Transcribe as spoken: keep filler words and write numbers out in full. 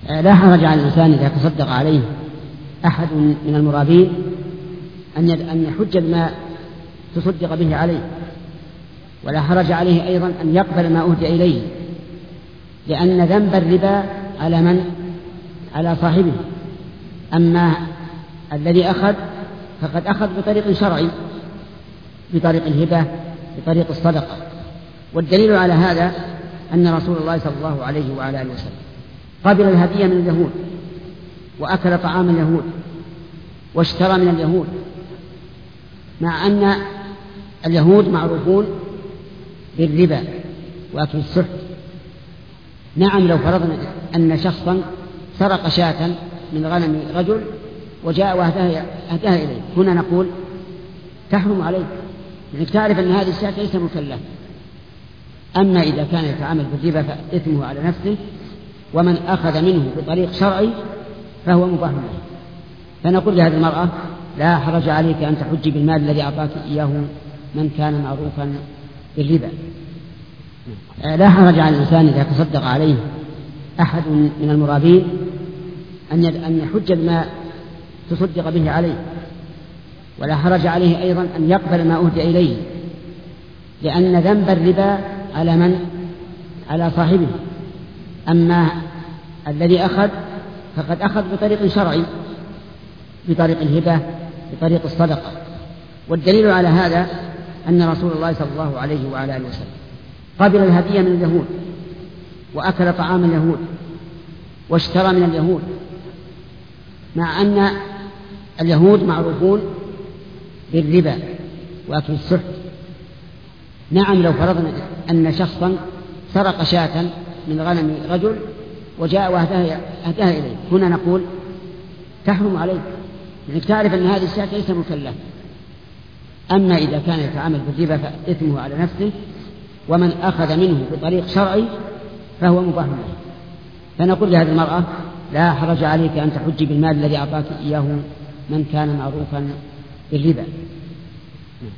لا حرج على الإنسان إذا تصدق عليه أحد من المرابين أن يحج بما تصدق به عليه، ولا حرج عليه أيضا أن يقبل ما أهدي إليه، لأن ذنب الربا على من؟ على صاحبه. أما الذي أخذ فقد أخذ بطريق شرعي، بطريق الهبة، بطريق الصدقة. والدليل على هذا أن رسول الله صلى الله عليه وعلى آله وسلم قبل الهدية من اليهود، وأكل طعام اليهود، واشترى من اليهود، مع أن اليهود معروفون بالربا وأكل السحت. نعم، لو فرضنا أن شخصا سرق شاة من غنم رجل وجاء وأهداها إليه، هنا نقول تحرم عليه، يعني تعرف أن هذه الشاة ليس مكلفة. أما إذا كان يتعامل بالربا فإثمه على نفسه، ومن أخذ منه بطريق شرعي فهو مباح له. فنقول لهذه المرأة لا حرج عليك أن تحجي بالمال الذي أعطاك إياه من كان معروفا بالربا. لا حرج على الإنسان إذا تصدق عليه أحد من المرابين أن يحج بما تصدق به عليه، ولا حرج عليه أيضا أن يقبل ما أهدي إليه، لأن ذنب الربا على من؟ على صاحبه. أما الذي أخذ فقد أخذ بطريق شرعي، بطريق الهبة، بطريق الصدقة. والدليل على هذا أن رسول الله صلى الله عليه وعلى آله وسلم قبل الهدية من اليهود، وأكل طعام اليهود، واشترى من اليهود، مع أن اليهود معروفون بالربا وأكل السحت. نعم، لو فرضنا أن شخصا سرق شاة من غنم رجل وجاء وأهداها إليه، هنا نقول تحرم عليه، يعني تعرف أن هذه الشاة ليس مكلفة. أما إذا كان يتعامل بالربا فإثمه على نفسه، ومن أخذ منه بطريق شرعي فهو مباح له. فنقول لهذه المرأة لا حرج عليك أن تحجي بالمال الذي أعطاك إياه من كان معروفا بالربا.